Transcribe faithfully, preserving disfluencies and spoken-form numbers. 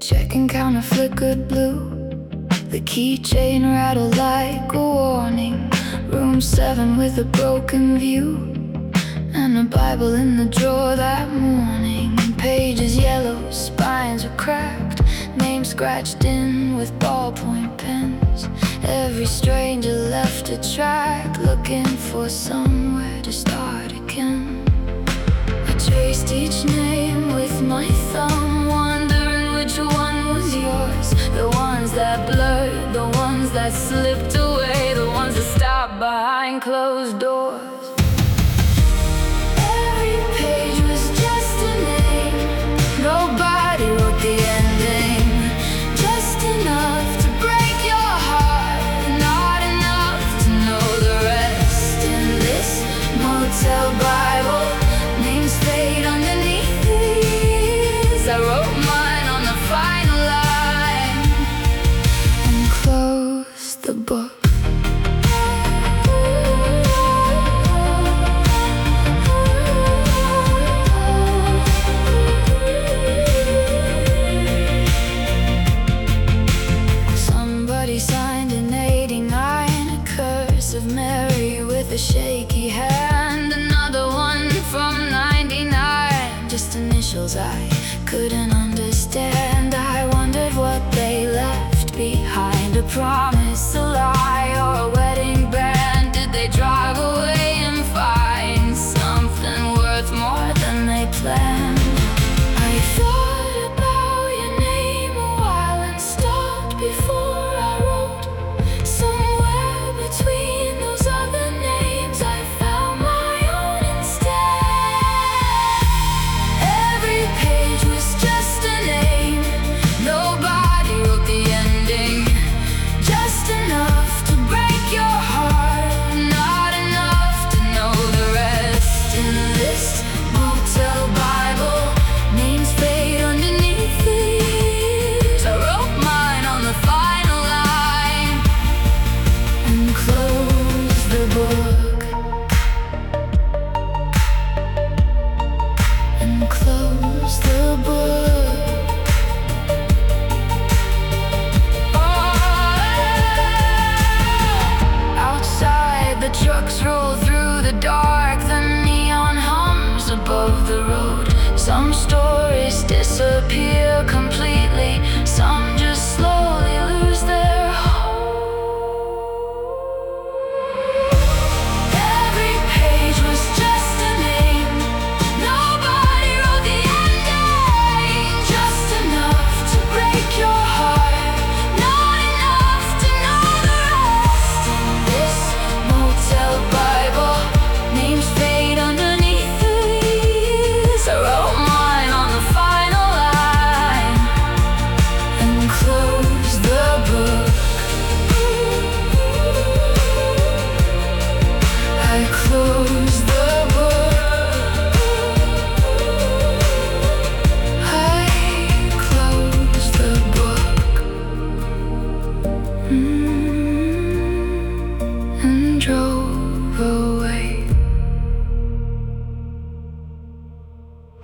Checking counter flickered blue. The keychain rattled like a warning. Room seven with a broken view, and a Bible in the drawer that morning. Pages yellow, spines were cracked, names scratched in with ballpoint pens. Every stranger left a track, looking for somewhere to start again. I traced each name with my thumb, wondering which one was yours. The ones that blurred, the ones that slipped away, the ones that stopped behind closed doors. Every page was just a name, nobody wrote the ending. Just enough to break your heart, not enough to know the rest. In this motel Bible, names fade underneath these. I wrote mine on the final line and closed the book. Somebody signed in eighty-nine, a curse of Mary with a shaky hand. Another one from ninety-nine, just initials I couldn't understand. I wondered what they left behind, a promise